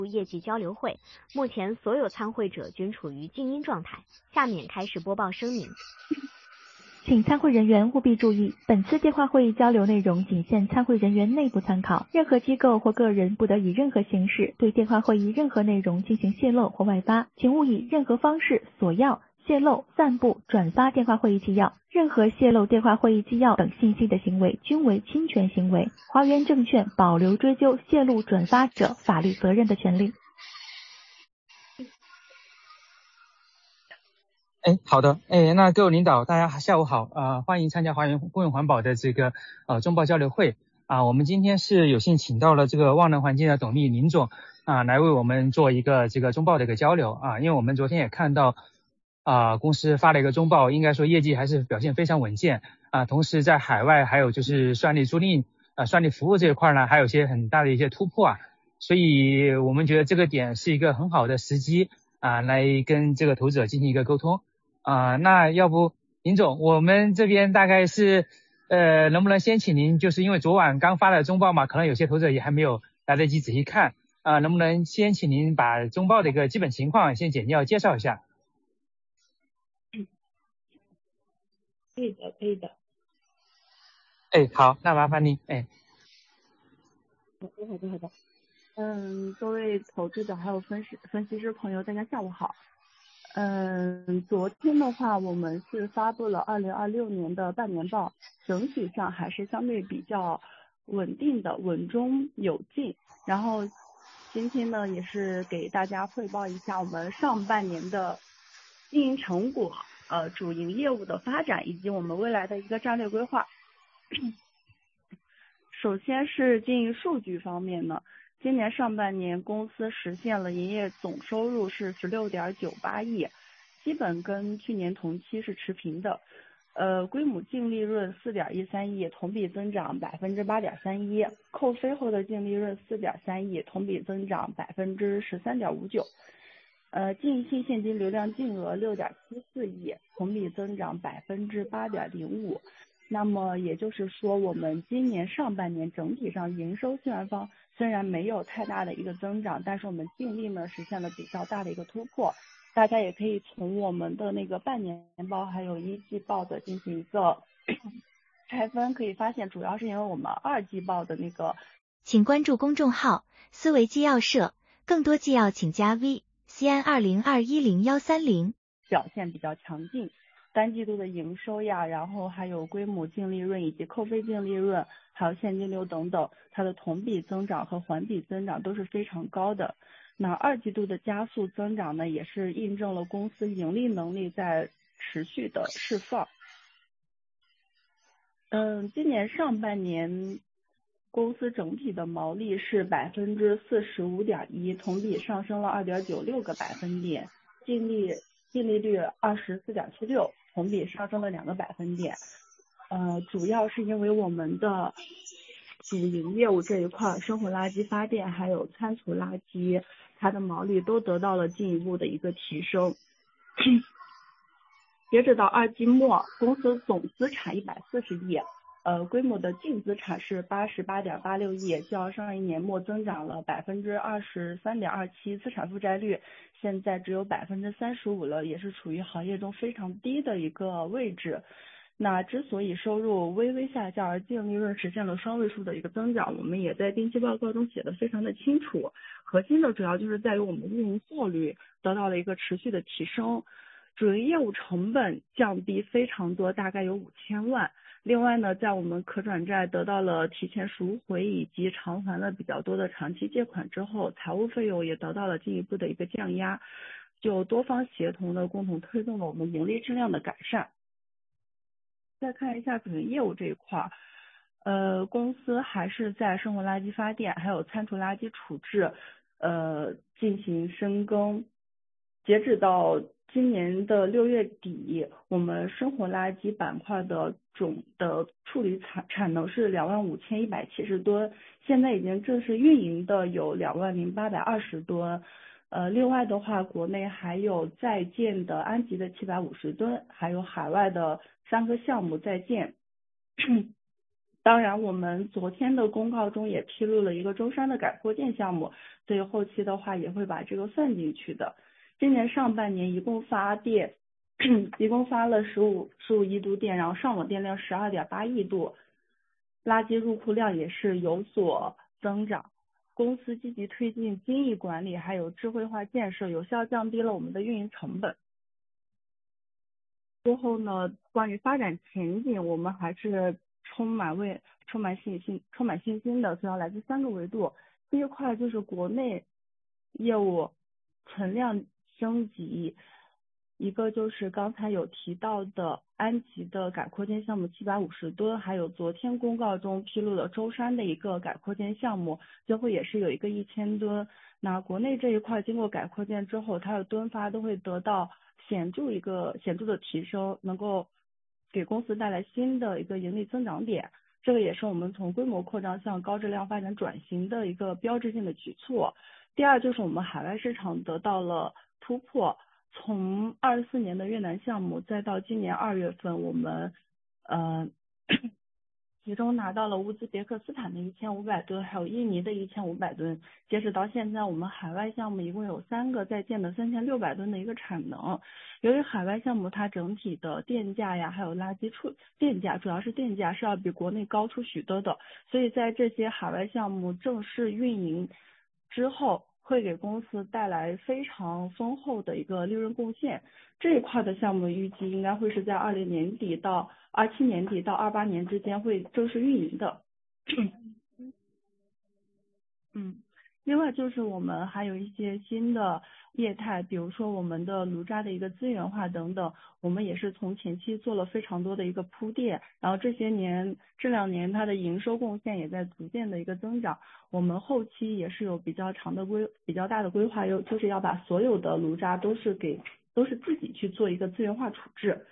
业绩交流会，目前所有参会者均处于静音状态。下面开始播报声明。 请参会人员务必注意，本次电话会议交流内容仅限参会人员内部参考，任何机构或个人不得以任何形式对电话会议任何内容进行泄露或外发，请勿以任何方式索要、泄露、散布、转发电话会议纪要。任何泄露电话会议纪要等信息的行为均为侵权行为。华源证券保留追究泄露转发者法律责任的权利。 好的，那各位领导，大家下午好，欢迎参加华源公用环保的这个中报交流会我们今天是有幸请到了这个万能环境的董秘林总来为我们做一个这个中报的一个交流因为我们昨天也看到公司发了一个中报，应该说业绩还是表现非常稳健同时在海外还有就是算力租赁算力服务这一块呢，还有一些很大的一些突破所以我们觉得这个点是一个很好的时机来跟这个投资者进行一个沟通那要不林总，我们这边大概是能不能先请您，就是因为昨晚刚发了中报嘛，可能有些投资者也还没有来得及仔细看能不能先请您把中报的一个基本情况先简要介绍一下？ 可以的。 好，那麻烦您好的。各位投资者还有分析师朋友，大家下午好。昨天的话，我们是发布了2026年的半年报，整体上还是相对比较稳定的，稳中有进。然后今天呢，也是给大家汇报一下我们上半年的经营成果，主营业务的发展以及我们未来的一个战略规划。首先是经营数据方面呢，今年上半年公司实现了营业总收入是16.98亿，基本跟去年同期是持平的。归母净利润4.13亿，同比增长8.31%，扣非后的净利润4.3亿，同比增长13.59%。净一性现金流量净额6.74亿，同比增长8.05%。那么也就是说，我们今年上半年整体上营收虽然没有太大的一个增长，但是我们净利呢实现了比较大的一个突破。大家也可以从我们的那个半年报还有一季报的进行一个拆分，可以发现主要是因为我们二季报的那个。 请关注公众号思维纪要社，更多纪要请加 VCN20210130。 表现比较强劲。单季度的营收呀，然后还有归母净利润以及扣非净利润，还有现金流等等，它的同比增长和环比增长都是非常高的。那二季度的加速增长呢，也是印证了公司盈利能力在持续的释放。今年上半年公司整体的毛利是45.1%，同比上升了2.96个百分点，净利率24.76%，同比上升了2个百分点。主要是因为我们的主营业务这一块，生活垃圾发电还有餐厨垃圾，它的毛利都得到了进一步的一个提升。截止到二季末，公司总资产140亿，规模的净资产是88.86亿，较上一年末增长了23.27%，资产负债率现在只有35%了，也是处于行业中非常低的一个位置。那之所以收入微微下降，而净利润实现了双位数的一个增长，我们也在定期报告中写的非常的清楚。核心的主要就是在于我们运营效率得到了一个持续的提升，主营业务成本降低非常多，大概有5000万。另外呢，在我们可转债得到了提前赎回以及偿还了比较多的长期借款之后，财务费用也得到了进一步的一个降压，就多方协同的共同推动了我们盈利质量的改善。再看一下主营业务这一块，公司还是在生活垃圾发电还有餐厨垃圾处置进行深耕。截止到今年的6月底，我们生活垃圾板块的总的处理产能是25170吨，现在已经正式运营的有20820吨。另外的话，国内还有在建的安吉的750吨，还有海外的3个项目在建。 当然，我们昨天的公告中也披露了一个舟山的改扩建项目，所以后期的话也会把这个算进去的。今年上半年一共发了15亿度电，然后上网电量12.8亿度，垃圾入库量也是有所增长。公司积极推进精益管理，还有智慧化建设，有效降低了我们的运营成本。之后呢，关于发展前景，我们还是充满信心的，主要来自3个维度。第一块就是国内业务存量升级，一个就是刚才有提到的安吉的改扩建项目750吨，还有昨天公告中披露的舟山的一个改扩建项目，最后也是有一个1000吨。那国内这一块经过改扩建之后，它的吨发都会得到显著的提升，能够给公司带来新的一个盈利增长点。这个也是我们从规模扩张向高质量发展转型的一个标志性的举措。第二就是我们海外市场得到了突破，从24年的越南项目，再到今年2月份，我们其中拿到了乌兹别克斯坦的1500吨，还有印尼的1500吨。截止到现在，我们海外项目一共有3个在建的3600吨的一个产能。由于海外项目它整体的电价呀，还有垃圾电价，主要是电价是要比国内高出许多的，所以在这些海外项目正式运营之后，会给公司带来非常丰厚的一个利润贡献。这一块的项目预计应该会是在20年底到27年底到28年之间会正式运营的。另外就是我们还有一些新的业态，比如说我们的炉渣的一个资源化等等，我们也是从前期做了非常多的一个铺垫，然后这2年它的营收贡献也在逐渐的一个增长。我们后期也是有比较大的规划，就是要把所有的炉渣都是自己去做一个资源化处置。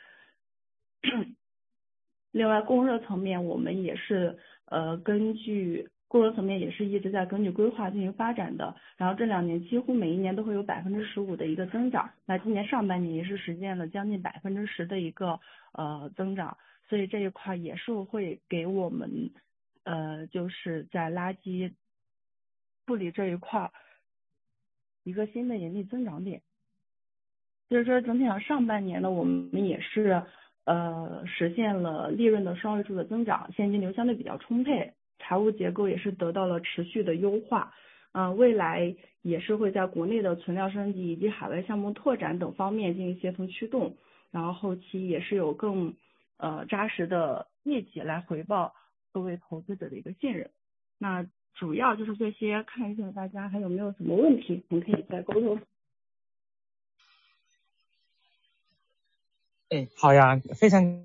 另外供热层面我们也是供热层面也是一直在根据规划进行发展的，然后这2年几乎每一年都会有15%的一个增长，那今年上半年也是实现了将近10%的一个增长，所以这一块也是会给我们就是在垃圾处理这一块一个新的盈利增长点。就是说整体上上半年呢，我们也是实现了利润的双位数的增长，现金流相对比较充沛，财务结构也是得到了持续的优化。未来也是会在国内的存量升级以及海外项目拓展等方面进行协同驱动，然后后期也是有更扎实的业绩来回报各位投资者的一个信任。那主要就是这些，看一下大家还有没有什么问题，我们可以再沟通。 好呀，非常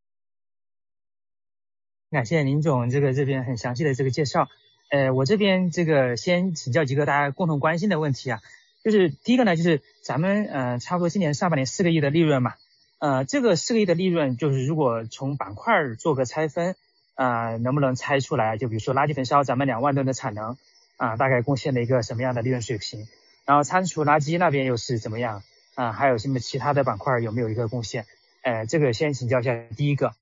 感谢林总这边很详细的这个介绍。我这边先请教几个大家共同关心的问题啊，就是第一个呢，就是咱们差不多今年上半年4个亿的利润嘛，这个4个亿的利润，就是如果从板块做个拆分，能不能猜出来？就比如说垃圾焚烧，咱们2万吨的产能大概贡献了一个什么样的利润水平？然后餐厨垃圾那边又是怎么样？还有什么其他的板块有没有一个贡献？这个先请教一下第一个。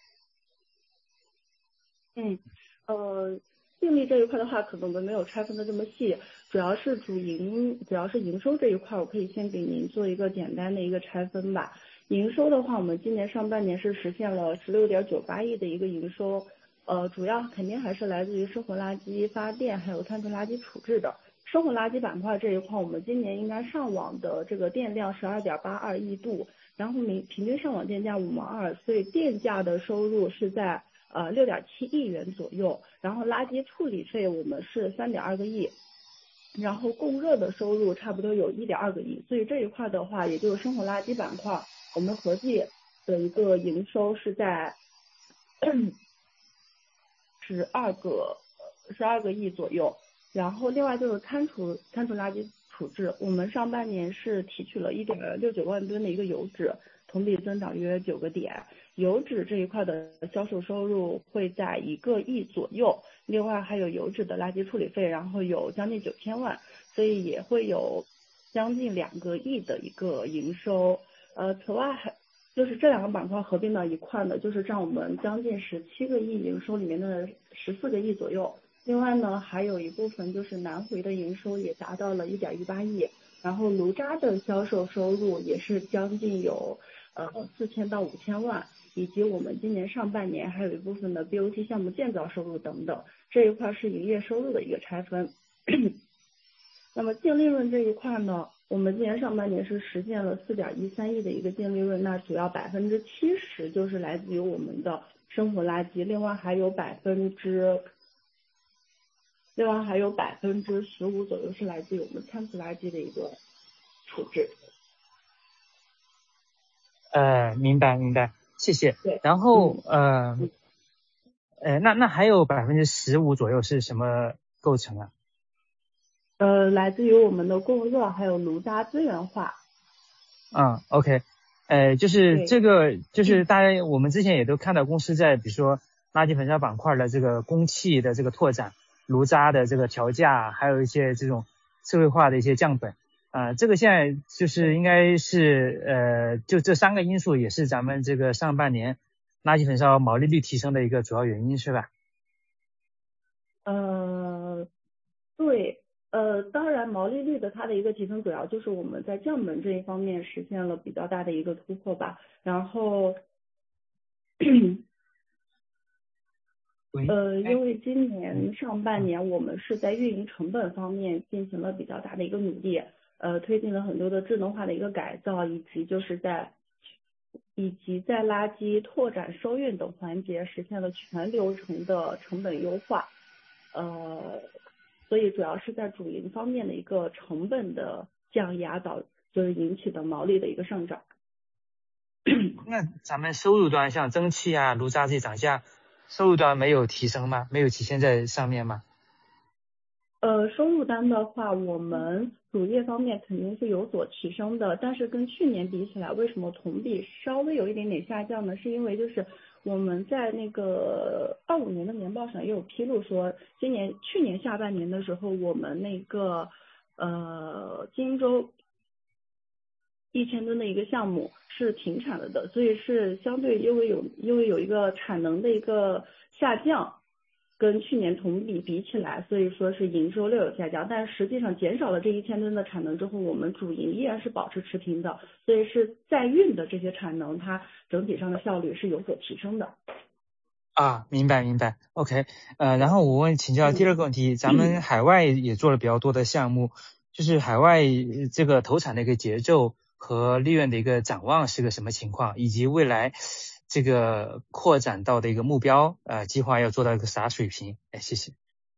净利这一块的话，可能我们没有拆分的这么细，主要是营收这一块，我可以先给您做一个简单的一个拆分吧。营收的话，我们今年上半年是实现了16.98亿的一个营收，主要肯定还是来自于生活垃圾发电还有餐厨垃圾处置的。生活垃圾板块这一块，我们今年应该上网的这个电量12.82亿度，然后平均上网电价5毛2，所以电价的收入是在6.7亿元左右，然后垃圾处理费我们是3.2个亿，然后供热的收入差不多有1.2个亿，所以这一块的话，也就是生活垃圾板块，我们合计的一个营收是在12个亿左右。然后另外就是餐厨垃圾处置，我们上半年是提取了1.69万吨的一个油脂，同比增长约9个点。油脂这一块的销售收入会在1个亿左右，另外还有油脂的垃圾处理费，然后有将近9000万，所以也会有将近2个亿的一个营收。此外就是这两个板块合并到一块呢，就是占我们将近17个亿营收里面的14个亿左右。另外呢，还有一部分就是南回的营收也达到了1.18亿，然后炉渣的销售收入也是将近有4000到5000万，以及我们今年上半年还有一部分的 BOT 项目建造收入等等，这一块是营业收入的一个拆分。那么净利润这一块呢，我们今年上半年是实现了4.13亿的一个净利润，那主要70%就是来自于我们的生活垃圾，另外还有15%左右是来自于我们餐厨垃圾的一个处置。 明白，谢谢。 对。 然后那还有15%左右是什么构成啊？ 来自于我们的供热还有炉渣资源化。 OK，就是这个，就是大家我们之前也都看到公司在比如说垃圾焚烧板块的这个供气的这个拓展，炉渣的这个调价，还有一些这种社会化的一些降本，这个现在就是应该是就这3个因素也是咱们这个上半年垃圾焚烧毛利率提升的一个主要原因，是吧？ 对。当然毛利率的它的一个提升主要就是我们在降本这一方面实现了比较大的一个突破吧。然后因为今年上半年我们是在运营成本方面进行了比较大的一个努力，推进了很多的智能化的一个改造，以及在垃圾拓展收运等环节实现了全流程的成本优化。所以主要是在主营方面的一个成本的降压就是引起的毛利的一个上涨。 那咱们收入端像蒸汽啊、炉渣这些涨价，收入端没有提升吗？没有体现在上面吗？ 收入端的话，我们主业方面肯定是有所提升的，但是跟去年比起来，为什么同比稍微有一点点下降呢？是因为就是我们在那个25年的年报上也有披露说，去年下半年的时候，我们那个荆州1000吨的一个项目是停产了的，所以是相对因为有一个产能的一个下降，跟去年同比比起来，所以说是营收略有下降，但实际上减少了这1000吨的产能之后，我们主营依然是保持持平的，所以是在运的这些产能，它整体上的效率是有所提升的。 明白 OK。然后我请教第二个问题，咱们海外也做了比较多的项目，就是海外这个投产的一个节奏和利润的一个展望是个什么情况，以及未来这个扩展到的一个目标计划要做到一个啥水平？谢谢。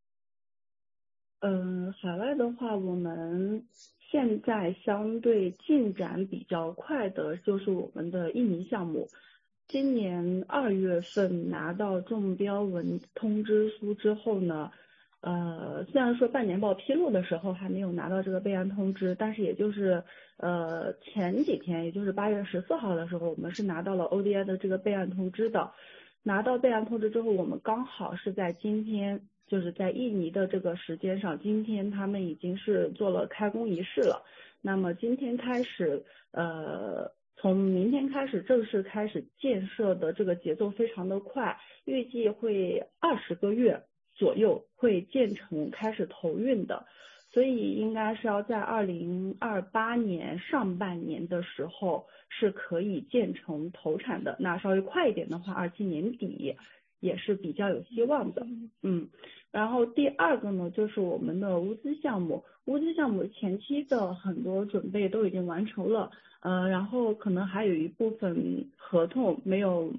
海外的话，我们现在相对进展比较快的就是我们的印尼项目。今年2月份拿到中标文通知书之后呢，虽然说半年报披露的时候还没有拿到这个备案通知，但是也就是前几天，也就是8月14号的时候，我们是拿到了 ODI 的这个备案通知的。拿到备案通知之后，我们刚好是在今天，就是在印尼的这个时间上，今天他们已经是做了开工仪式了。那么今天开始，从明天开始正式开始建设的这个节奏非常的快，预计会20个月左右会建成开始投运的，所以应该是要在2028年上半年的时候是可以建成投产的，那稍微快一点的话27年底也是比较有希望的。然后第二个呢，就是我们的乌兹项目前期的很多准备都已经完成了，然后可能还有一部分合同没有，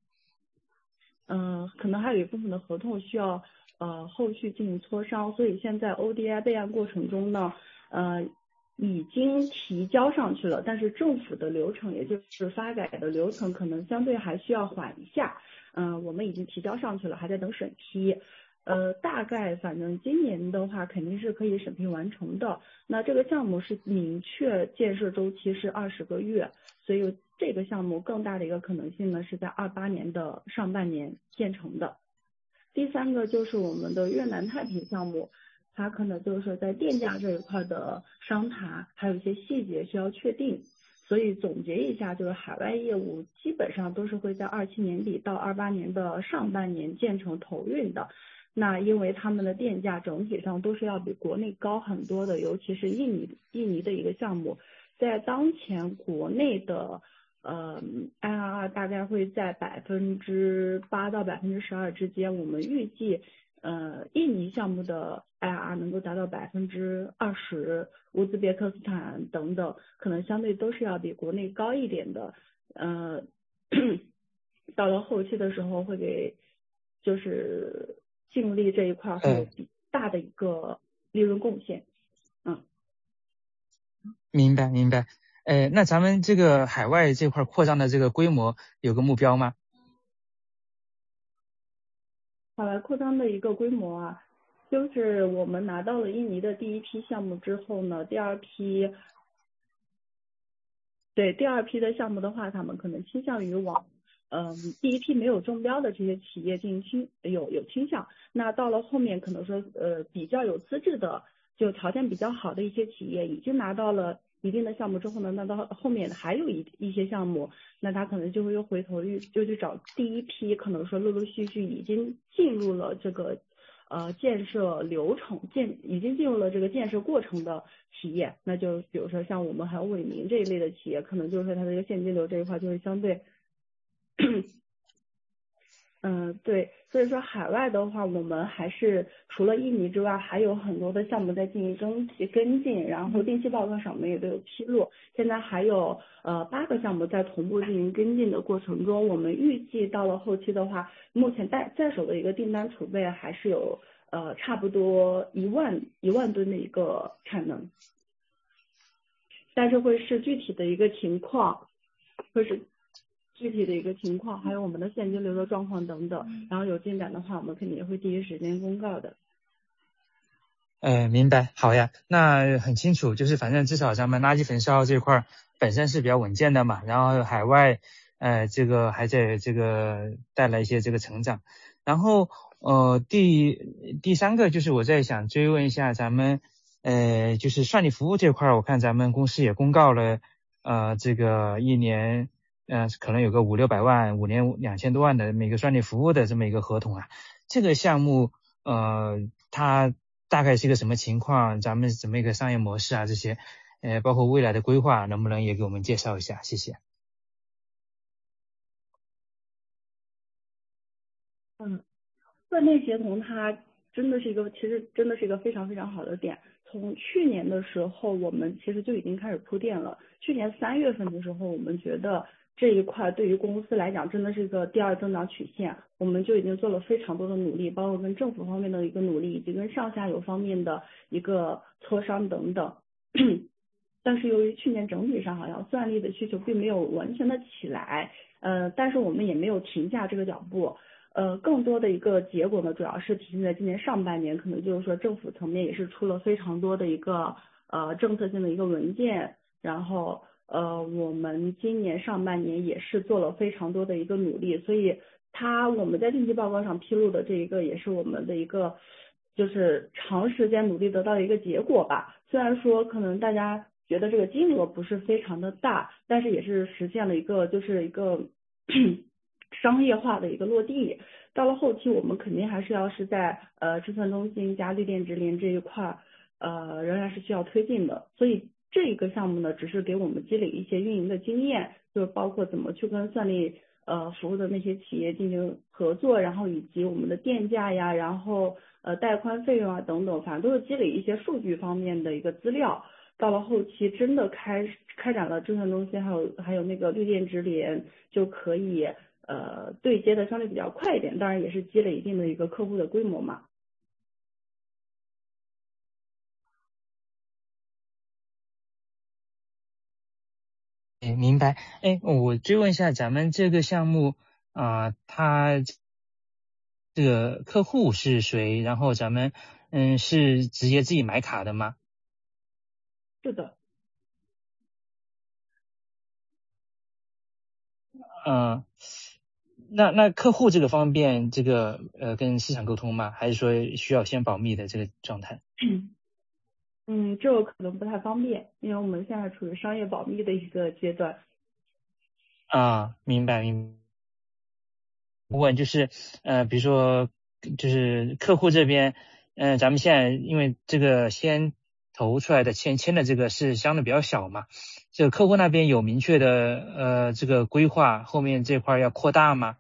可能还有一部分的合同需要后续进行磋商，所以现在 ODI 备案过程中呢，已经提交上去了，但是政府的流程，也就是发改的流程，可能相对还需要缓一下。我们已经提交上去了，还在等审批。大概反正今年的话肯定是可以审批完成的。那这个项目是明确建设周期是20个月，所以这个项目更大的一个可能性呢是在28年的上半年建成的。第三个就是我们的越南太平项目，它可能就是在电价这一块的商谈，还有一些细节需要确定。 所以总结一下，就是海外业务基本上都是会在27年底到28年的上半年建成投运的。那因为他们的电价整体上都是要比国内高很多的，尤其是印尼的一个项目，在当前国内的IRR 大概会在8%到12%之间，我们预计印尼项目的 IRR 能够达到20%，乌兹别克斯坦等等，可能相对都是要比国内高一点的。到了后期的时候会给就是净利这一块会有比大的一个利润贡献。 明白。那咱们这个海外这块扩张的这个规模有个目标吗？ 海外扩张的一个规模啊，就是我们拿到了印尼的第一批项目之后呢，第二批的项目的话，他们可能倾向于往第一批没有中标的这些企业进行有倾向。那到了后面可能说比较有资质的，就条件比较好的一些企业已经拿到了一定的项目之后呢，那到后面还有一些项目，那他可能就会又回头就去找第一批可能说陆陆续续已经进入了这个建设流程已经进入了这个建设过程的企业，那就比如说像我们还有伟明这一类的企业，可能就是说它的一个现金流这一块就会相对对，所以说海外的话，我们还是除了印尼之外，还有很多的项目在进行跟进，然后定期报告上我们也都有披露。现在还有8个项目在同步进行跟进的过程中，我们预计到了后期的话，目前在手的一个订单储备还是有差不多1万吨的一个产能，但是会是具体的一个情况，还有我们的现金流的状况等等，然后有进展的话，我们肯定也会第一时间公告的。 明白，好呀，那很清楚，就是反正至少咱们垃圾焚烧这块本身是比较稳健的嘛，然后海外这个还在这个带来一些这个成长。然后第三个就是我在想追问一下咱们就是算力服务这块，我看咱们公司也公告了这个一年可能有个500-600万，5年2000多万的每个算力服务的这么一个合同啊。这个项目它大概是一个什么情况？咱们怎么一个商业模式啊？这些包括未来的规划，能不能也给我们介绍一下？谢谢。 算力协同它其实真的是一个非常非常好的点。从去年的时候，我们其实就已经开始铺垫了。去年3月份的时候，我们觉得这一块对于公司来讲真的是一个第二增长曲线，我们就已经做了非常多的努力，包括跟政府方面的一个努力，以及跟上下游方面的一个磋商等等。但是由于去年整体上好像算力的需求并没有完全的起来，但是我们也没有停下这个脚步。更多的一个结果呢，主要是体现在今年上半年，可能就是说政府层面也是出了非常多的一个政策性的一个文件，然后我们今年上半年也是做了非常多的一个努力，所以我们在定期报告上披露的这一个也是我们的一个就是长时间努力得到的一个结果吧。虽然说可能大家觉得这个金额不是非常的大，但是也是实现了一个商业化的一个落地。到了后期，我们肯定还是要是在智算中心加绿电直连这一块仍然是需要推进的。所以这一个项目呢，只是给我们积累一些运营的经验，就是包括怎么去跟算力服务的那些企业进行合作，然后以及我们的电价呀，然后带宽费用啊等等，反正都是积累一些数据方面的一个资料。到了后期真的开展了智算中心，还有那个绿电直连，就可以对接的相对比较快一点，当然也是积累一定的一个客户的规模嘛。 明白。我追问一下，咱们这个项目它这个客户是谁？然后咱们是直接自己买卡的吗？ 是的。 那客户这个方便这个跟市场沟通吗？还是说需要先保密的这个状态？ 这个可能不太方便，因为我们现在处于商业保密的一个阶段。 明白。问就是，比如说，就是客户这边，咱们现在因为这个先投出来的签的这个是相对比较小嘛，这个客户那边有明确的这个规划，后面这块要扩大吗？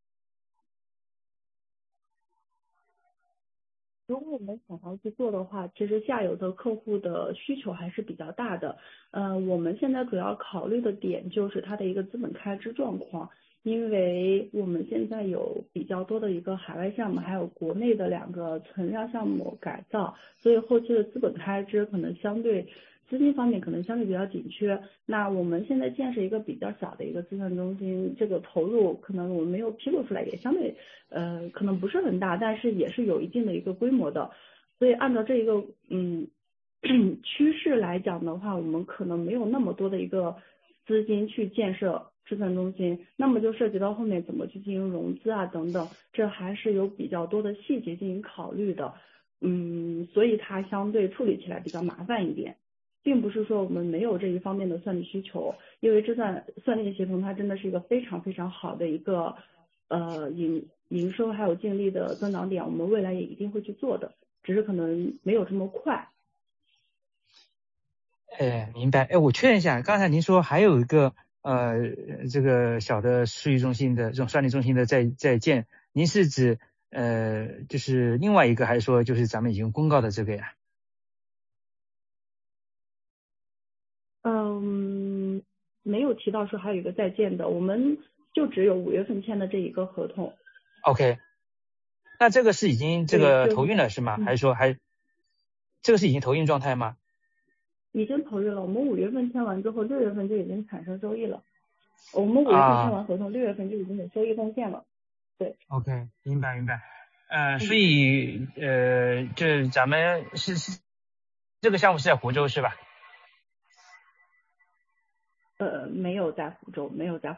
如果我们想要去做的话，其实下游的客户的需求还是比较大的。我们现在主要考虑的点就是它的一个资本开支状况，因为我们现在有比较多的一个海外项目，还有国内的2个存量项目改造，所以后期的资本开支可能相对资金方面可能相对比较紧缺。那我们现在建设一个比较小的一个资产中心，这个投入可能我们没有披露出来，也相对可能不是很大，但是也是有一定的一个规模的。所以按照这一个趋势来讲的话，我们可能没有那么多的一个资金去建设资产中心，那么就涉及到后面怎么去进行融资啊等等，这还是有比较多的细节进行考虑的。所以它相对处理起来比较麻烦一点，并不是说我们没有这一方面的算力需求，因为这算力协同它真的是一个非常非常好的一个营收还有净利的增长点，我们未来也一定会去做的，只是可能没有这么快。 明白。我确认一下，刚才您说还有一个这个小的数据中心的这种算力中心的在建，您是指就是另外一个，还是说就是咱们已经公告的这个呀？ 没有提到说还有一个在建的，我们就只有5月份签的这一个合同。 OK， 那这个是已经这个投运了是吗？还是说这个是已经投运状态吗？ 已经投运了，我们5月份签完之后，6月份就已经产生收益了。我们5月份签完合同，6月份就已经有收益贡献了。对。 OK， 明白。所以这咱们是这个项目是在湖州是吧？ 没有在湖州。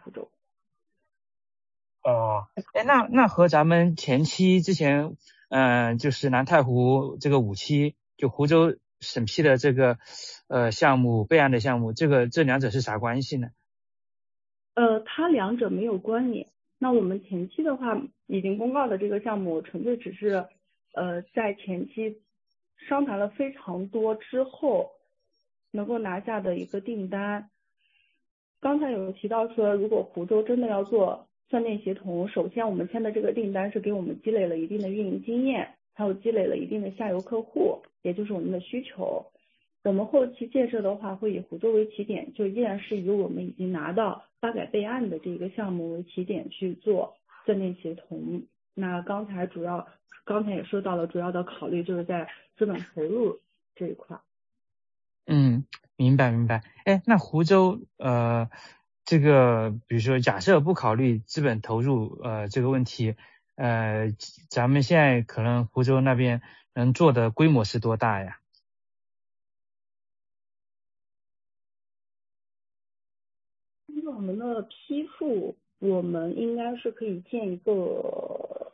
那和咱们前期之前就是南太湖这个5期就湖州审批的这个项目备案的项目，这两者是啥关系呢？ 它两者没有关联。那我们前期的话已经公告的这个项目，纯粹只是在前期商谈了非常多之后能够拿下的一个订单。刚才有提到说，如果湖州真的要做算电协同，首先我们签的这个订单是给我们积累了一定的运营经验，还有积累了一定的下游客户，也就是我们的需求。我们后期建设的话，会以湖州为起点，就依然是以我们已经拿到发改备案的这个项目为起点去做算电协同。那刚才也说到了，主要的考虑就是在资本投入这一块。 明白。那湖州这个比如说假设不考虑资本投入这个问题，咱们现在可能湖州那边能做的规模是多大呀？ 根据我们的批复，我们应该是可以建一个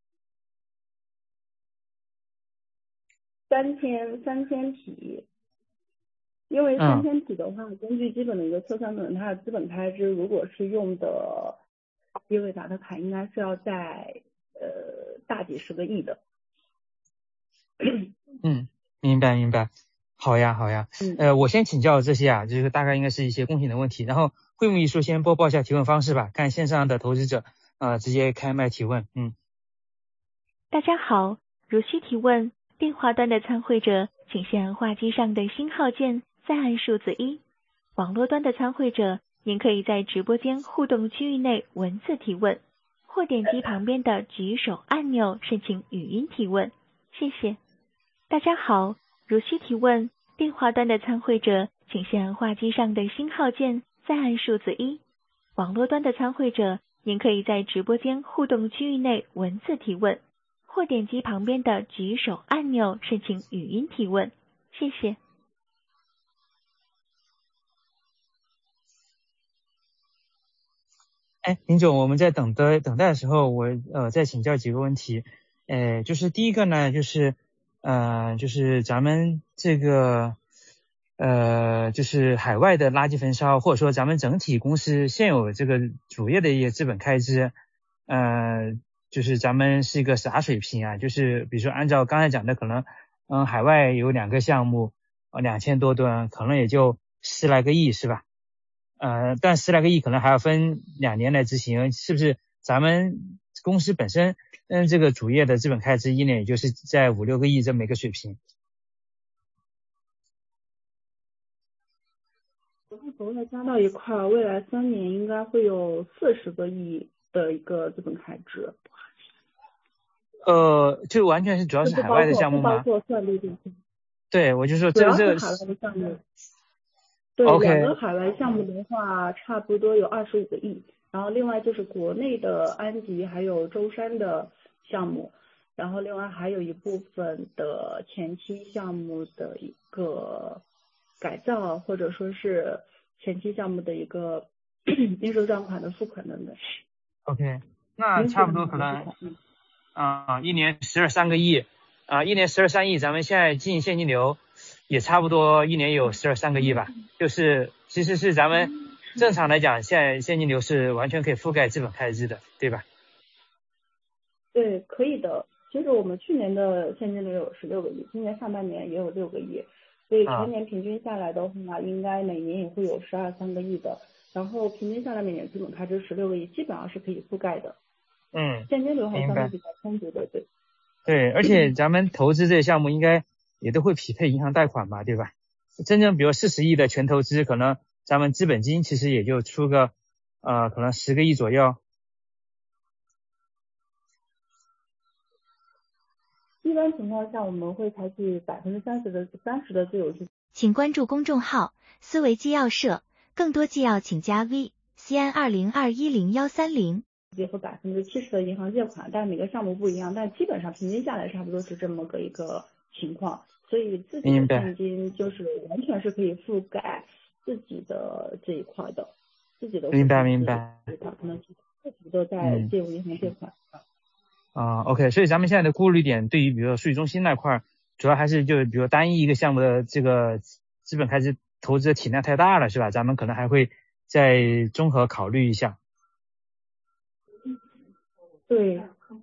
3000体。因为3000体的话，根据基本的一个测算，可能它的资本开支，如果是用的低位达的卡，应该是要在大几十个亿的。 明白。好呀。我先请教这些啊，这个大概应该是一些公平的问题。然后会务秘书先播报一下提问方式吧，看线上的投资者直接开麦提问。 大家好，如需提问，电话端的参会者请先按话机上的星号键，再按数字1。网络端的参会者，您可以在直播间互动区域内文字提问，或点击旁边的举手按钮申请语音提问。谢谢。大家好，如需提问，电话端的参会者请先按话机上的星号键，再按数字1。网络端的参会者，您可以在直播间互动区域内文字提问，或点击旁边的举手按钮申请语音提问。谢谢。 林总，我们在等待的时候，我再请教几个问题。就是第一个呢，就是就是咱们这个就是海外的垃圾焚烧，或者说咱们整体公司现有这个主业的一些资本开支，就是咱们是一个啥水平啊？就是比如说按照刚才讲的，可能海外有2个项目，2000多吨，可能也就10来个亿是吧？但10来个亿可能还要分2年来执行，是不是？咱们公司本身这个主业的资本开支1年也就是在5、6个亿这么一个水平。 国外加到一块儿，未来3年应该会有40个亿的一个资本开支。 就完全是主要是海外的项目吗？ 不包括算利率。 对，我就说主要是海外的项目。对，2个海外项目的话，差不多有25个亿。然后另外就是国内的安吉还有舟山的项目，然后另外还有一部分的前期项目的一个改造，或者说是前期项目的一个应收账款的付款等等。 OK， 那差不多可能1年12-13个亿，1年12-13亿，咱们现在进现金流也差不多1年有12-13个亿吧，就是其实是咱们正常来讲，现在现金流是完全可以覆盖资本开支的，对吧？ 对，可以的。其实我们去年的现金流有16个亿，今年上半年也有6个亿，所以全年平均下来的话，应该每年也会有12-13个亿的。然后平均下来每年资本开支16个亿，基本上是可以覆盖的。现金流还相对比较充足的，对。 对，而且咱们投资这些项目应该也都会匹配银行贷款嘛，对吧？真正比如40亿的全投资，可能咱们资本金其实也就出个可能10个亿左右。 一般情况下，我们会采取30%的自有资。 请关注公众号思维纪要社，更多纪要请加 VCN20210130。 结合70%的银行借款，但每个项目不一样，但基本上平均下来差不多是这么个一个情况，所以自己的现金就是完全是可以覆盖自己的这一块的，自己的明白， 可能自己都在借用银行借款。 OK， 所以咱们现在的顾虑点对于比如说数据中心那块，主要还是就是比如单一一个项目的这个资本开支投资的体量太大了，是吧？咱们可能还会再综合考虑一下。 对，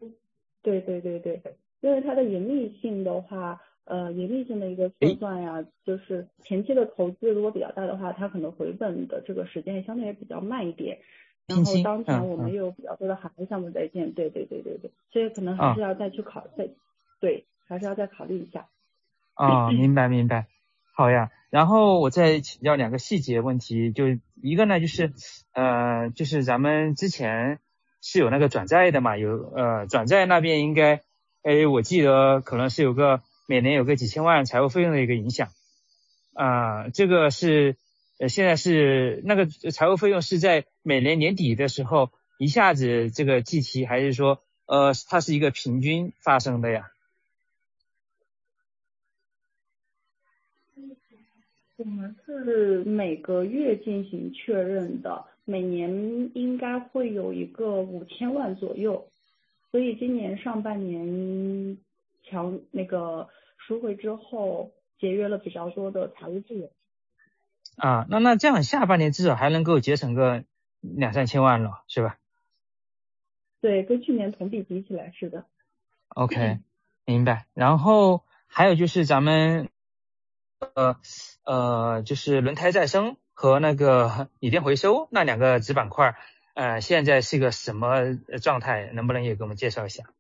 因为它的盈利性的话，盈利性的一个测算呀，就是前期的投资如果比较大的话，它可能回本的这个时间相对也比较慢一点。然后当前我们又有比较多的海外项目在建，对，所以可能还是要再去还是要再考虑一下。 明白，好呀。然后我再请教2个细节问题，就一个呢就是咱们之前是有那个转债的嘛，有转债那边应该我记得可能是每年有个几千万财务费用的一个影响这个是现在是那个财务费用是在每年年底的时候一下子这个计提，还是说它是一个平均发生的呀？ 我们是每个月进行确认的，每年应该会有一个5000万左右，所以今年上半年赎回之后节约了比较多的财务资源。 那这样下半年至少还能够节省个2-3千万了，是吧？ 对，跟去年同比比起来是的。 OK， 明白。然后还有就是咱们就是轮胎再生和那个锂电回收那2个子板块现在是个什么状态？能不能也给我们介绍一下？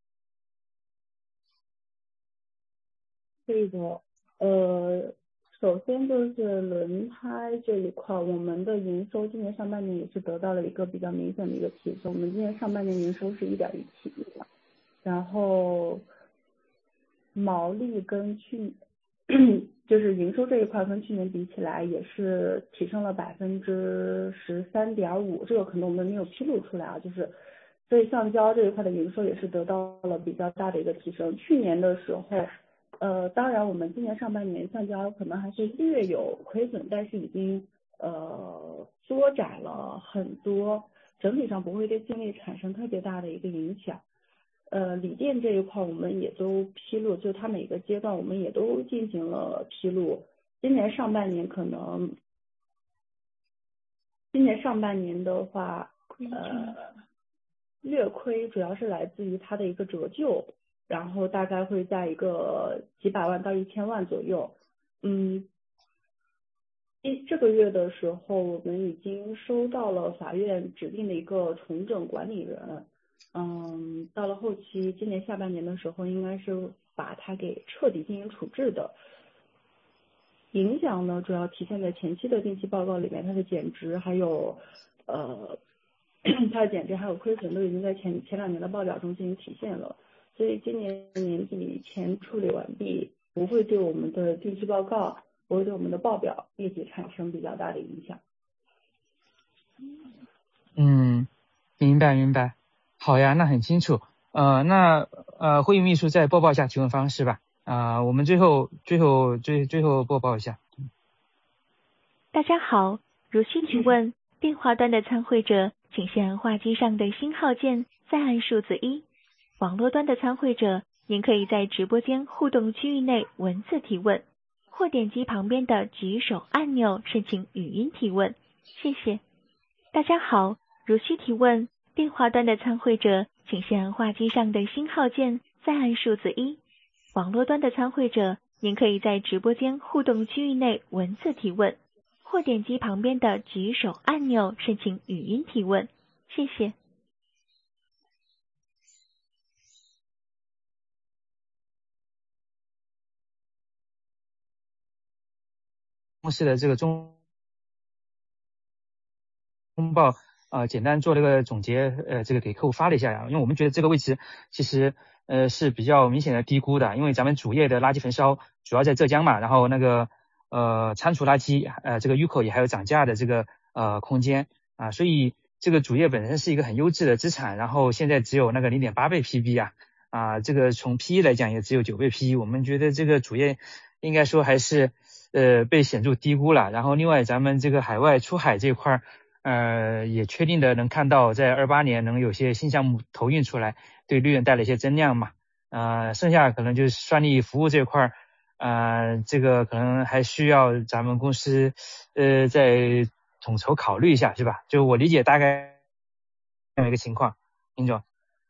这个首先就是轮胎这一块，我们的营收今年上半年也是得到了一个比较明显的一个提升，我们今年上半年营收是1.17亿，然后毛利跟就是营收这一块跟去年比起来也是提升了13.5%，这个可能我们没有披露出来啊，就是所以橡胶这一块的营收也是得到了比较大的一个提升。去年的时候当然我们今年上半年橡胶可能还是略有亏损，但是已经缩窄了很多，整体上不会对净利产生特别大的一个影响。 锂电这一块我们也都披露，就它每个阶段我们也都进行了披露。今年上半年的话，略亏主要是来自于它的一个折旧，然后大概会在一个几百万到1000万左右。这个月的时候，我们已经收到了法院指定的一个重整管理人。到了后期，今年下半年的时候，应该是把它给彻底进行处置的。影响呢，主要体现在前期的定期报告里面，它的减值还有它的减值还有亏损都已经在前2年的报表中进行体现了。所以今年年底前处理完毕，不会对我们的定期报告，不会对我们的报表业绩产生比较大的影响。 明白。好呀，那很清楚。会议秘书再播报一下提问方式吧。我们最后播报一下。 大家好，如需提问，电话端的参会者请先按话机上的星号键，再按数字1。网络端的参会者，您可以在直播间互动区域内文字提问，或点击旁边的举手按钮申请语音提问。谢谢。大家好，如需提问，电话端的参会者请先按话机上的星号键，再按数字1。网络端的参会者，您可以在直播间互动区域内文字提问，或点击旁边的举手按钮申请语音提问。谢谢。 公司的这个中报简单做了个总结，这个给客户发了一下呀，因为我们觉得这个位置其实是比较明显的低估的，因为咱们主业的垃圾焚烧主要在浙江嘛，然后那个仓储垃圾这个UCO口也还有涨价的这个空间所以这个主业本身是一个很优质的资产，然后现在只有那个 0.8 倍 PB 这个从 PE 来讲也只有9倍 PE， 我们觉得这个主业应该说还是被显著低估了。然后另外咱们这个海外出海这块也确定的能看到在28年能有些新项目投运出来，对利润带来一些增量嘛。剩下可能就是算力服务这块这个可能还需要咱们公司再统筹考虑一下，是吧？就我理解大概这么一个情况，林总。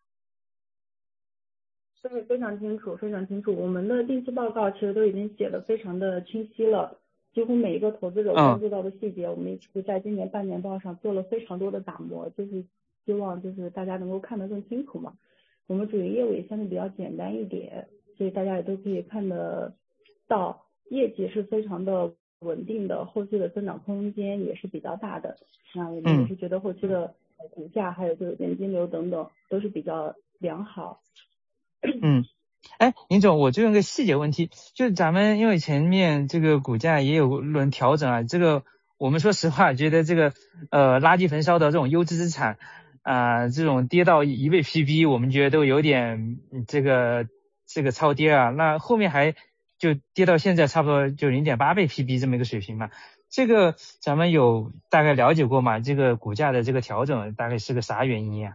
对，非常清楚。我们的定期报告其实都已经写得非常的清晰了，几乎每一个投资者关注到的细节，我们是在今年半年报上做了非常多的打磨，就是希望就是大家能够看得更清楚嘛。我们主营业务也相对比较简单一点，所以大家也都可以看得到，业绩是非常的稳定的，后期的增长空间也是比较大的。那我们也是觉得后期的股价还有就是现金流等等都是比较良好。 林总，我就用个细节问题，就是咱们因为前面这个股价也有轮调整这个我们说实话觉得这个垃圾焚烧的这种优质资产这种跌到1倍 PB， 我们觉得都有点这个超跌那后面还就跌到现在差不多就 0.8 倍 PB 这么一个水平嘛，这个咱们有大概了解过吗？这个股价的这个调整大概是个啥原因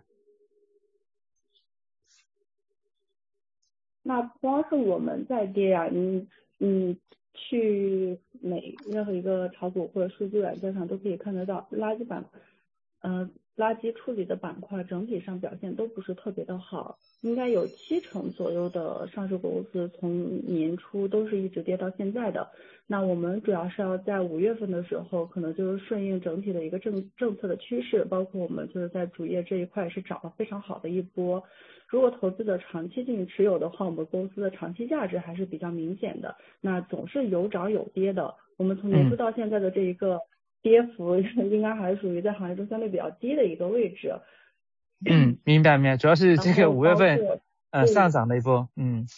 那不光是我们在跌你去任何一个炒股或者数据软件上都可以看得到，垃圾处理的板块整体上表现都不是特别的好，应该有70%左右的上市公司从年初都是一直跌到现在的。那我们主要是要在5月份的时候，可能就是顺应整体的一个政策的趋势，包括我们就是在主业这一块是涨了非常好的一波。如果投资者长期进行持有的话，我们公司的长期价值还是比较明显的。那总是有涨有跌的，我们从年初到现在的这一个跌幅应该还是属于在行业中相对比较低的一个位置。 明白，主要是这个5月份上涨的一波。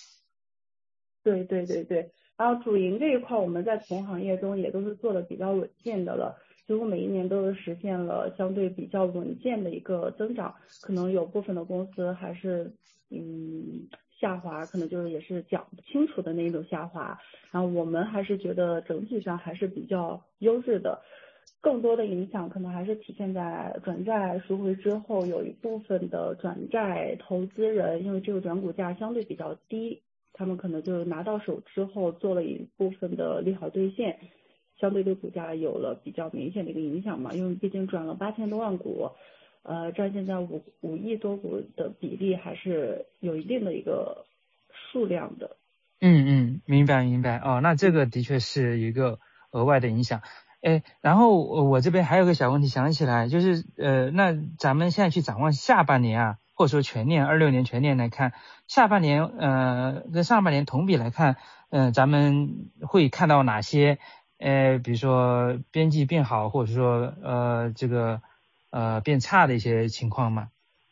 对。然后主营这一块我们在同行业中也都是做的比较稳健的了，几乎每一年都是实现了相对比较稳健的一个增长，可能有部分的公司还是下滑，可能就是也是讲不清楚的那种下滑，然后我们还是觉得整体上还是比较优质的。 更多的影响可能还是体现在转债赎回之后，有一部分的转债投资人，因为这个转股价相对比较低，他们可能就拿到手之后做了一部分的利好兑现，相对对股价有了比较明显的一个影响嘛，因为毕竟转了8000多万股，占现在5亿多股的比例还是有一定的一个数量的。 明白哦，那这个的确是一个额外的影响。然后我这边还有个小问题想起来，就是那咱们现在去展望下半年啊，或者说全年26年全年来看，下半年跟上半年同比来看，咱们会看到哪些比如说边际变好，或者说这个变差的一些情况吗？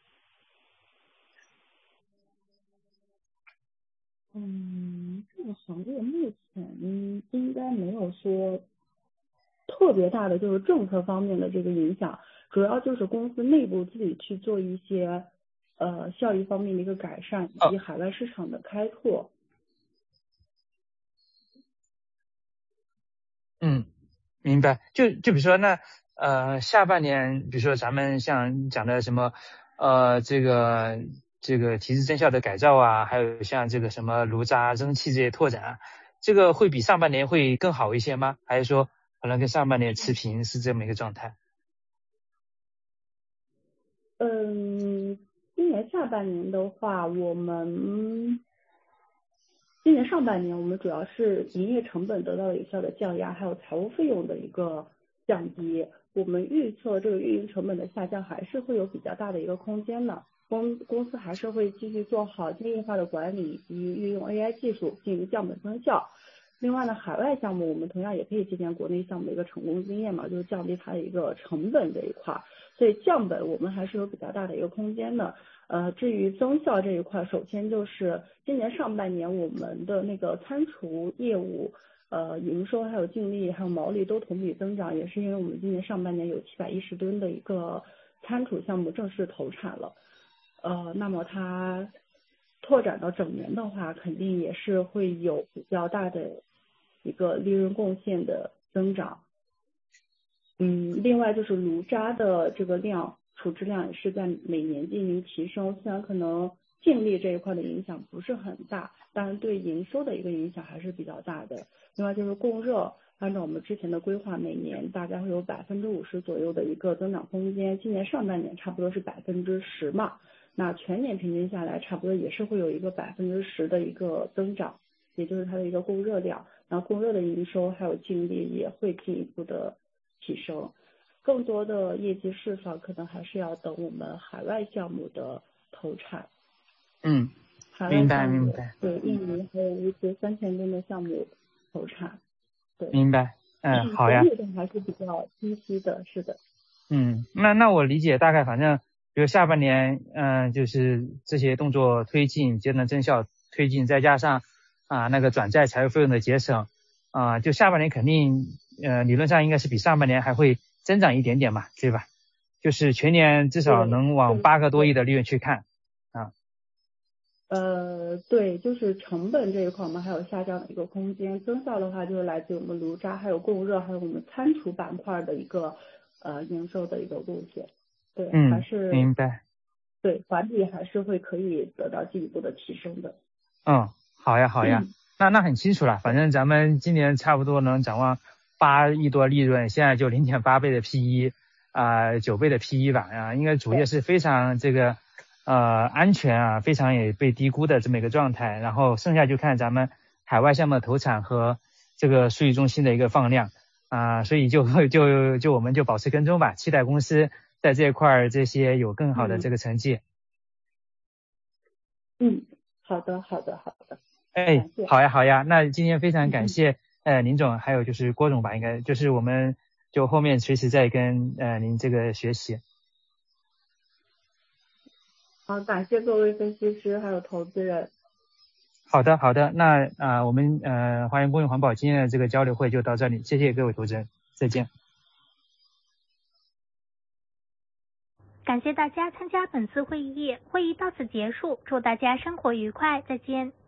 这个行业目前应该没有说特别大的就是政策方面的这个影响，主要就是公司内部自己去做一些效益方面的一个改善，以及海外市场的开拓。 明白。就比如说那下半年，比如说咱们像讲的什么这个提质增效的改造啊，还有像这个什么炉渣蒸汽这些拓展啊，这个会比上半年会更好一些吗？还是说可能跟上半年持平是这么一个状态？ 今年下半年的话，今年上半年我们主要是营业成本得到了有效的降压，还有财务费用的一个降低。我们预测这个运营成本的下降还是会有比较大的一个空间的。公司还是会继续做好精益化的管理，以及运用 AI 技术进行降本增效。另外呢，海外项目我们同样也可以借鉴国内项目的一个成功经验嘛，就是降低它的一个成本这一块，所以降本我们还是有比较大的一个空间的。至于增效这一块，首先就是今年上半年我们的那个餐厨业务，营收还有净利还有毛利都同比增长，也是因为我们今年上半年有710吨的一个餐厨项目正式投产了。那么它拓展到整年的话，肯定也是会有比较大的一个利润贡献的增长。另外就是炉渣的这个量，处置量也是在每年进行提升，虽然可能净利这一块的影响不是很大，但是对营收的一个影响还是比较大的。另外就是供热，按照我们之前的规划，每年大概会有50%左右的一个增长空间，今年上半年差不多是10%嘛，那全年平均下来差不多也是会有一个10%的一个增长，也就是它的一个供热量，然后供热的营收还有净利也会进一步的提升。更多的业绩释放可能还是要等我们海外项目的投产。海外项目， 明白。 对，印尼还有一些3000吨的项目投产。对， 明白。好呀。 这个还是比较清晰的，是的。 那我理解大概，反正比如下半年就是这些动作推进，节能增效推进，再加上那个转债财务费用的节省就下半年肯定理论上应该是比上半年还会增长一点点嘛，对吧？就是全年至少能往8个多亿的利润去看对，就是成本这一块我们还有下降的一个空间，增效的话就是来自于我们炉渣还有供热还有我们餐厨板块的一个营收的一个贡献。对，还是明白。 对，环比还是会可以得到进一步的提升的。 好呀。那很清楚了，反正咱们今年差不多能展望8亿多利润，现在就0.8倍的 PE 9倍的 PE 吧应该主业是非常这个安全非常也被低估的这么一个状态，然后剩下就看咱们海外项目的投产和这个数据中心的一个放量所以就我们就保持跟踪吧，期待公司在这一块这些有更好的这个成绩。 好的。 好呀，那今天非常感谢林总，还有就是郭总吧，应该就是我们就后面随时再跟您这个学习。 好，感谢各位分析师还有投资人。 好的，那我们华源公益环保今天的这个交流会就到这里，谢谢各位投资人，再见。 感谢大家参加本次会议，会议到此结束，祝大家生活愉快，再见。